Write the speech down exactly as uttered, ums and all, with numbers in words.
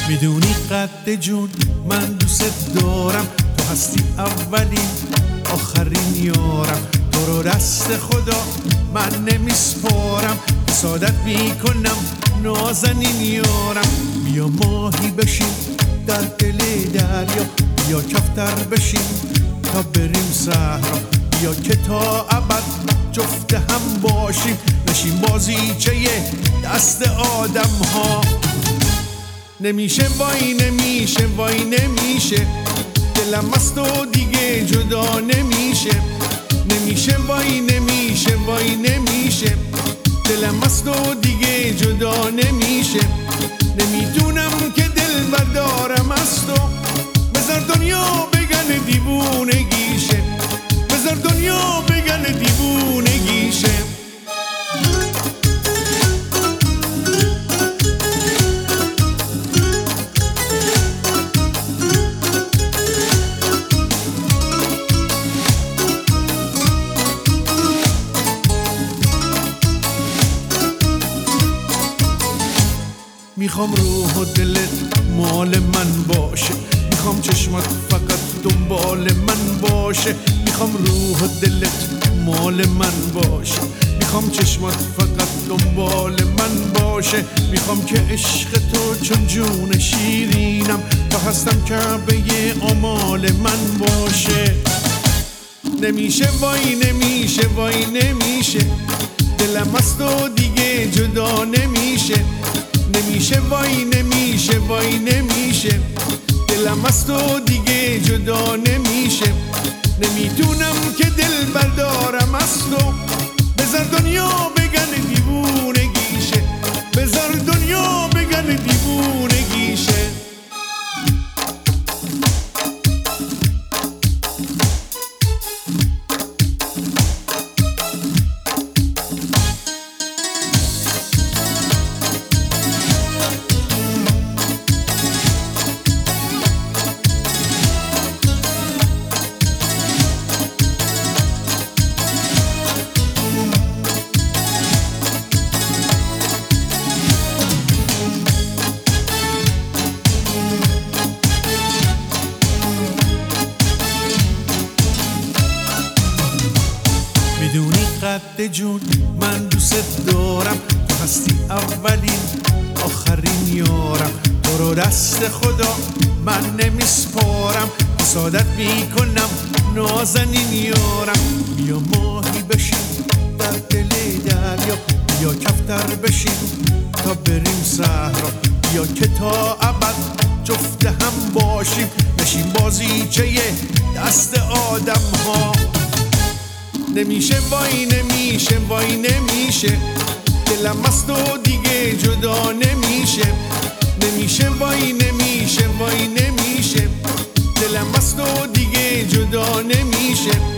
میدونی قد جون من دوست دارم، تو هستی اولین آخرین یارم، تو رو دست خدا من نمیسپارم، حسادت میکنم نازنین یارم. بیا ماهی بشیم در دل دریا، بیا کفتر بشیم تا بریم صحرا، بیا که تا ابد جفت هم باشیم، نشیم بازیچه دست آدم ها. نمیشه وای نمیشه وای نمیشه، دلم است و دیگه جدا نمیشه. نمیشه وای نمیشه وای نمیشه، دلم است و دیگه جدا نمیشه. نمیدونم که دل بردارم است و بذار دنیا بگن دیوونگیشه، بذار دنیا بگن دیوونگیشه. میخوام روح و دلت مال من باشه، میخوام چشمت فقط دنبال من باشه، میخوام روح و دلت مال من باشه، میخوام چشمت فقط دنبال من باشه. میخوام که عشق تو چون جون شیرینم، تا هستم کعبه آمال من باشه. نمیشه وای نمیشه وای نمیشه، دلم است و دیگه جدا نمیشه. نمیشه وای نمیشه وای نمیشه، دلم است و دیگه جدا نمیشه. نمیدونم که دل بردارم است و بذار دنیا بگن دیوونگیشه، بذار دنیا بگن دیوونگیشه. میدونی قد جون من دوست دارم، تو هستی اولین آخرین یارم، تو رو دست خدا من نمیسپارم، حسادت میکنم نازنین یارم. بیا ماهی بشیم در دل دریا، بیا کفتر بشیم تا بریم صحرا، بیا که تا ابد جفت هم باشیم، نشیم بازیچه دست آدم ها. نمیشه وای نمیشه وای نمیشه، دلم است و دیگه جدا نمیشه. نمیشه وای نمیشه وای نمیشه، دلم است و دیگه جدا نمیشه.